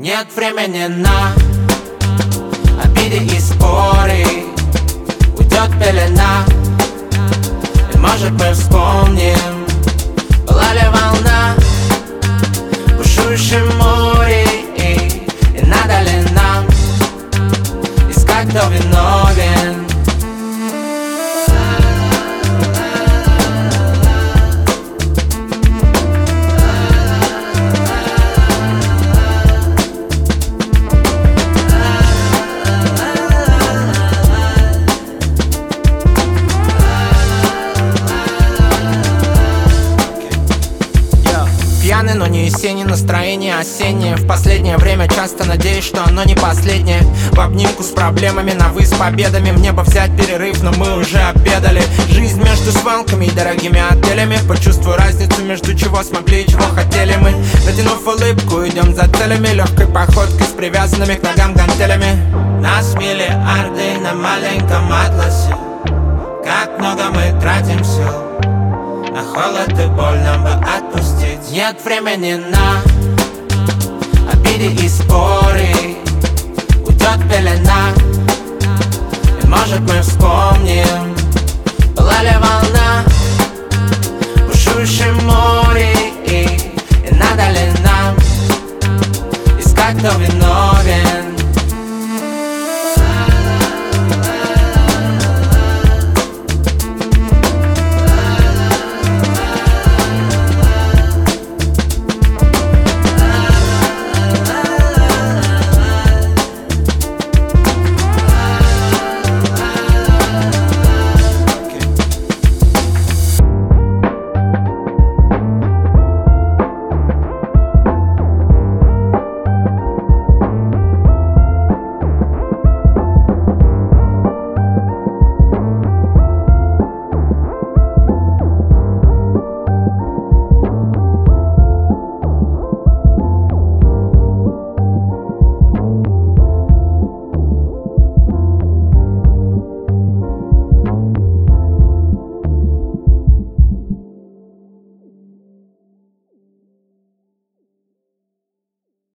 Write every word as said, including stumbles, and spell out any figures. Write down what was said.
Нет времени на обиды и споры. Уйдет пелена, и может мы вспомним, была ли волна в бушующем море, и, и надо ли нам искать, кто виновен. Пьяный, но не весенний, настроение осеннее. В последнее время часто надеюсь, что оно не последнее. В обнимку с проблемами, на вы с победами. Мне бы взять перерыв, но мы уже обедали. Жизнь между свалками и дорогими отелями. Почувствую разницу между чего смогли и чего хотели мы. Натянув улыбку, идем за целями. Легкой походкой с привязанными к ногам гантелями. Нас миллиарды на маленьком атласе. Как много мы тратим сил на холод и боль, нам бы отпустить. Нет времени на обиды и споры. Уйдет пелена, и может мы вспомним, была ли волна в бушующем море, и, и надо ли нам искать, кто виновен.